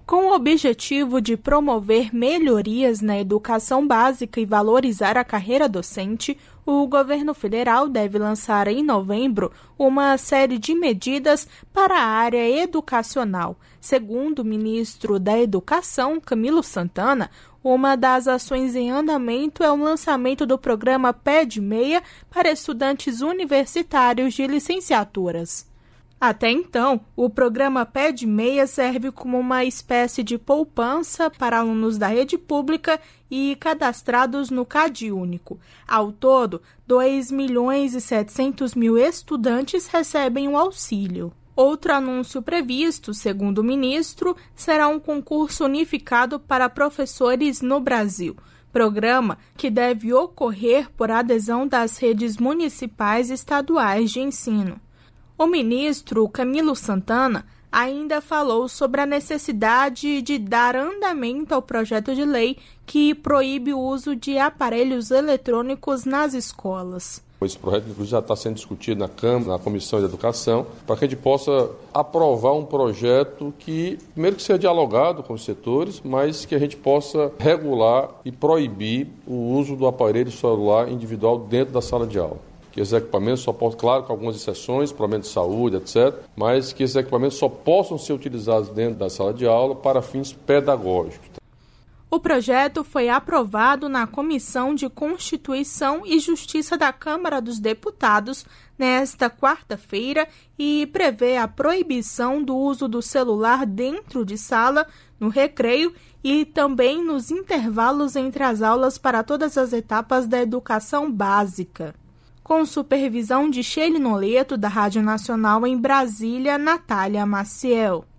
Com o objetivo de promover melhorias na educação básica e valorizar a carreira docente, o governo federal deve lançar em novembro uma série de medidas para a área educacional. Segundo o ministro da Educação, Camilo Santana, uma das ações em andamento é o lançamento do programa PED-6 para estudantes universitários de licenciaturas. Até então, o programa PED-6 serve como uma espécie de poupança para alunos da rede pública e cadastrados no CadÚnico. Ao todo, 2.700.000 estudantes recebem o auxílio. Outro anúncio previsto, segundo o ministro, será um concurso unificado para professores no Brasil. Programa que deve ocorrer por adesão das redes municipais e estaduais de ensino. O ministro Camilo Santana ainda falou sobre a necessidade de dar andamento ao projeto de lei que proíbe o uso de aparelhos eletrônicos nas escolas. Esse projeto, inclusive, já está sendo discutido na Câmara, na Comissão de Educação, para que a gente possa aprovar um projeto que, primeiro, que seja dialogado com os setores, mas que a gente possa regular e proibir o uso do aparelho celular individual dentro da sala de aula. Que esses equipamentos só possam, claro, com algumas exceções, problemas de saúde, etc., mas que esses equipamentos só possam ser utilizados dentro da sala de aula para fins pedagógicos. O projeto foi aprovado na Comissão de Constituição e Justiça da Câmara dos Deputados nesta quarta-feira e prevê a proibição do uso do celular dentro de sala, no recreio e também nos intervalos entre as aulas para todas as etapas da educação básica. Com supervisão de Sheila Noleto, da Rádio Nacional em Brasília, Natália Maciel.